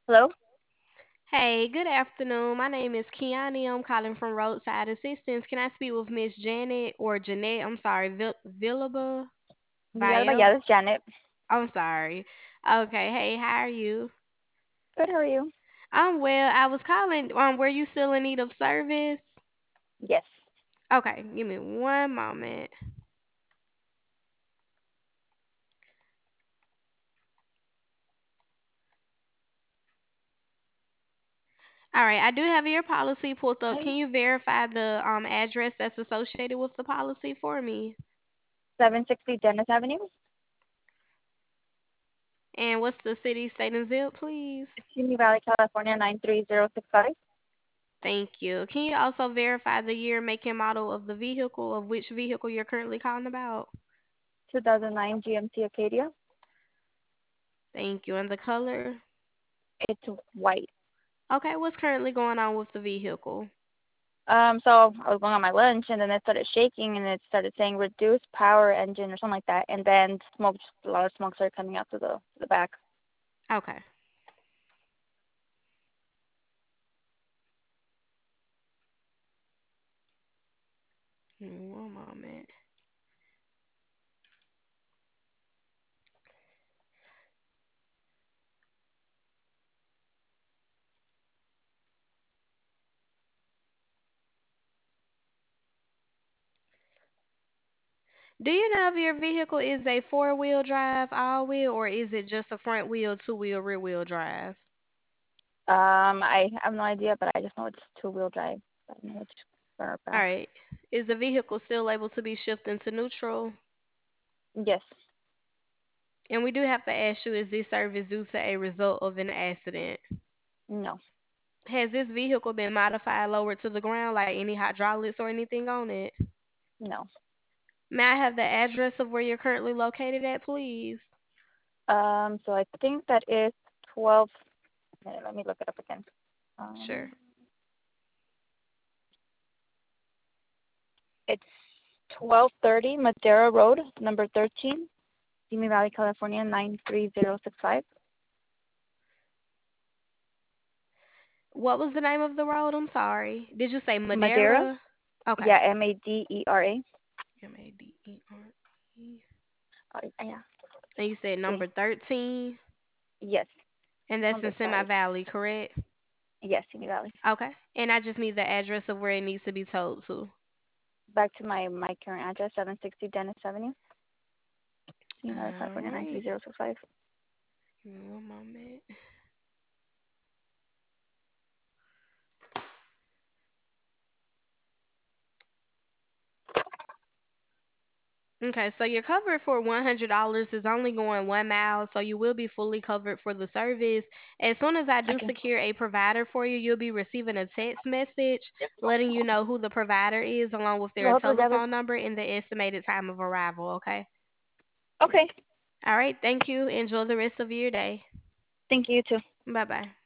Hello? Hey, good afternoon. My name is Kiani. I'm calling from Roadside Assistance. Can I speak with Miss Janet or Jeanette? I'm sorry, Villaba Yeah, Vial. this is Janet. I'm sorry. Okay. Hey, how are you? Good, how are you? I'm well. I was calling. Were you still in need of service? Yes. Okay. Give me one moment. All right. I do have your policy pulled up. Hi. Can you verify the address that's associated with the policy for me? 760 Dennis Avenue, And what's the city, state, and zip, please? Simi Valley, California 93065. Thank you. Can you also verify the year, make, and model of the vehicle, of which vehicle you're currently calling about? 2009 GMC Acadia. Thank you. And the color? It's white. Okay, what's currently going on with the vehicle? So I was going on my lunch and then it started shaking and it started saying reduce power engine or something like that. And then smoke, a lot of smoke started coming out to the back. Okay. One moment. Do you know if your vehicle is a four-wheel drive, all-wheel, or is it just a front wheel, two-wheel, rear-wheel drive? I have no idea, but I just know it's two-wheel drive. I don't know which front or All back. right. Is the vehicle still able to be shifted into neutral? Yes. And we do have to ask you, is this service due to a result of an accident? No. Has this vehicle been modified, lowered to the ground, like any hydraulics or anything on it? No. May I have the address of where you're currently located at, please? So I think that is 12. Let me look it up again. Um, Sure. it's 1230 Madera Road, number 13, Simi Valley, California 93065. What was the name of the road? I'm sorry. Did you say Madera? Madeira? Okay. Yeah, Madera. Madere. Yeah. And you said Okay. number 13, Yes. and that's On in the Semi side. Valley, correct? Yes, Simi Valley. Okay. And I just need the address of where it needs to be towed to. Back to my current address, 760 Dennis Avenue, Simi Valley, All California right. 93065. Give me one moment. Okay, so you're covered for $100 is only going 1 mile, so you will be fully covered for the service. As soon as I do Okay. secure a provider for you, you'll be receiving a text message letting you know who the provider is, along with their Nosotros ya ves. telephone number and the estimated time of arrival. Okay. Okay. All right. Thank you. Enjoy the rest of your day. Thank you, you too. Bye bye.